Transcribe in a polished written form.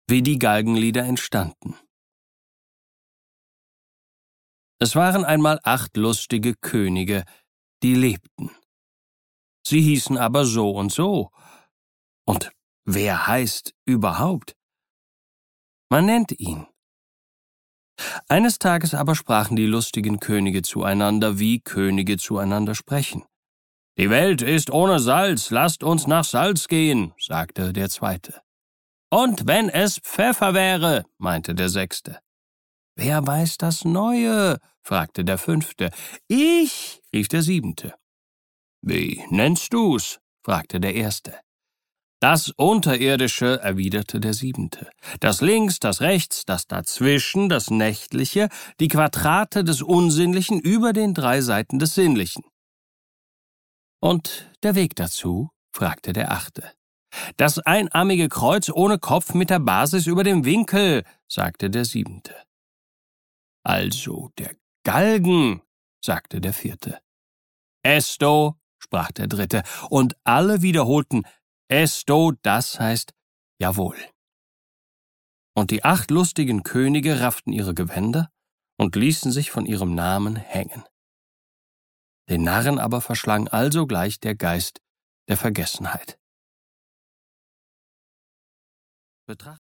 Wie die Galgenlieder entstanden. Es waren einmal 8 lustige Könige, die lebten. Sie hießen aber so und so. Und wer heißt überhaupt? Man nennt ihn. Eines Tages aber sprachen die lustigen Könige zueinander, wie Könige zueinander sprechen. »Die Welt ist ohne Salz, lasst uns nach Salz gehen«, sagte der Zweite. »Und wenn es Pfeffer wäre«, meinte der Sechste. »Wer weiß das Neue?«, fragte der Fünfte. »Ich«, rief der Siebente. »Wie nennst du's?«, fragte der Erste. »Das Unterirdische«, erwiderte der Siebente. »Das Links, das Rechts, das Dazwischen, das Nächtliche, die Quadrate des Unsinnlichen über den 3 Seiten des Sinnlichen.« »Und der Weg dazu?«, fragte der Achte. »Das einarmige Kreuz ohne Kopf mit der Basis über dem Winkel«, sagte der Siebente. »Also der Galgen«, sagte der Vierte. »Esto«, sprach der Dritte, und alle wiederholten »Esto«, das heißt »Jawohl«. Und die 8 lustigen Könige rafften ihre Gewänder und ließen sich von ihrem Namen hängen. Den Narren aber verschlang alsogleich der Geist der Vergessenheit.